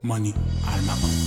مانی ارمغان.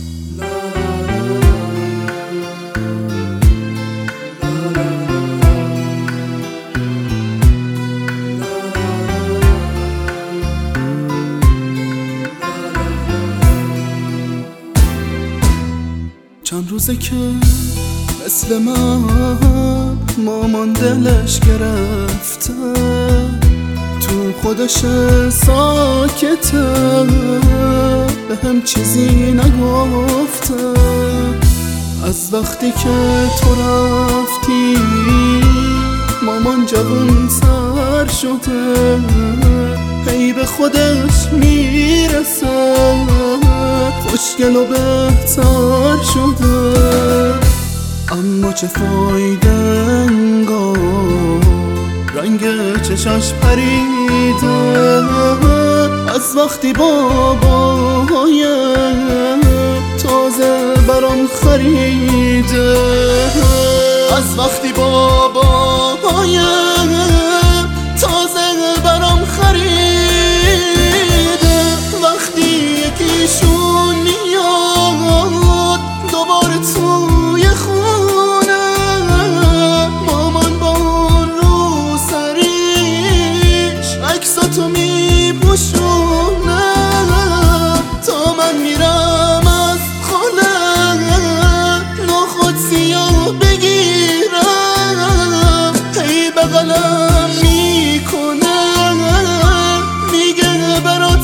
چند روزه که مثل من مامان دلش گرفته، تو خودش ساکته، به هم چیزی نگفته. از وقتی که تو رفتی مامان جوان سر شده، هی به خودش میرسه، خوشگل و بهتر شده. اما چه فایده انگار رنگ چشاش پریده، از وقتی بابای تازه برام خریده، از وقتی بابای تازه برام خریده. وقتی یکیشون میاد دوباره توی خونه، مامان با رو سریش عکساتو میپوشونه، تا من میرم از خونه نخود سیاه بگیرم، هی بغلم میکنه میگه برات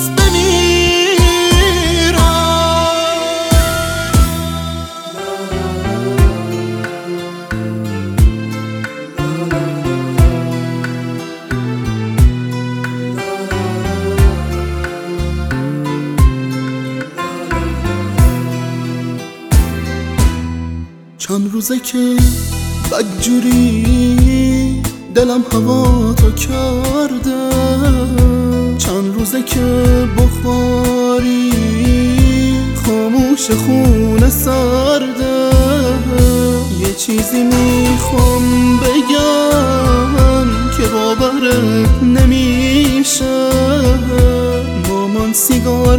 چند روزه که بدجوری دلم هوا تو کرده، چند روزه که بخاری خاموش خونه سرده. یه چیزی میخوام بگم که باورت نمیشه، مامان سیگار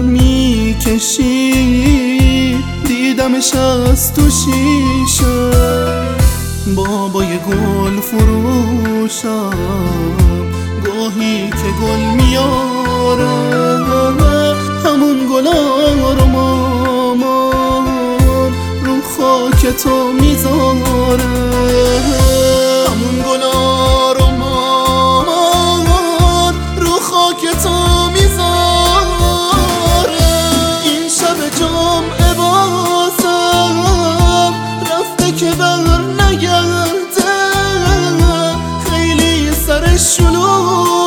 میکشی دیدمش از تو شیشه. بابای گل فروشم گاهی که گل میاره، همون گلا رو مامان رو خاک تو میذاره، همون گلا رو مامان رو خاک تو میذاره. این شب جمعه بازم رفته که بر نگرده، خیلی سرش شلوغ